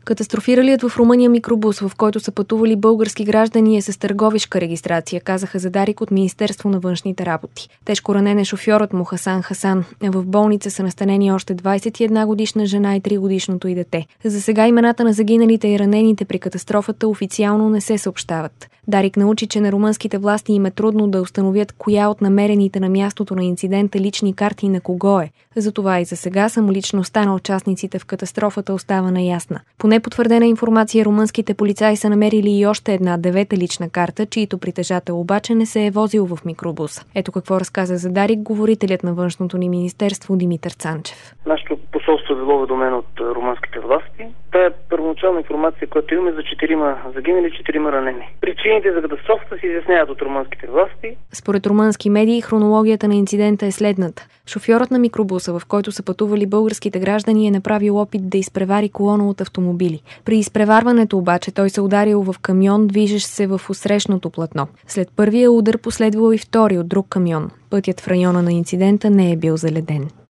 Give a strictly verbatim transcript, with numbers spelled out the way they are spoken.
Катастрофиралият в Румъния микробус, в който са пътували български граждани, е с търговишка регистрация, казаха за Дарик от Министерство на външните работи. Тежко ранен е шофьорът му Хасан Хасан. В болница са настанени още двадесет и една годишна жена и три годишното й дете. За сега имената на загиналите и ранените при катастрофата официално не се съобщават. Дарик научи, че на румънските власти им е трудно да установят коя от намерените на мястото на инцидента лични карти на кого е. Затова и за сега самоличността на участниците в катастрофата остава неясна. По непотвърдена информация, румънските полицаи са намерили и още една девета лична карта, чието притежател обаче не се е возил в микробуса. Ето какво разказа за Дарик говорителят на външното ни министерство Димитър Цанчев. Нашето посолство е било уведомено от румънските власти. Та е първоначална информация, която имаме за четирима загинали, четирима ранени. Причините за катастрофата се изясняват от румънските власти. Според румънски медии, хронологията на инцидента е следната. Шофьорът на микробуса, в който са пътували българските граждани, е направил опит да изпревари колона от автомобили. При изпреварването обаче той се ударил в камион, движещ се в усрещното платно. След първия удар последвал и втори от друг камион. Пътят в района на инцидента не е бил заледен.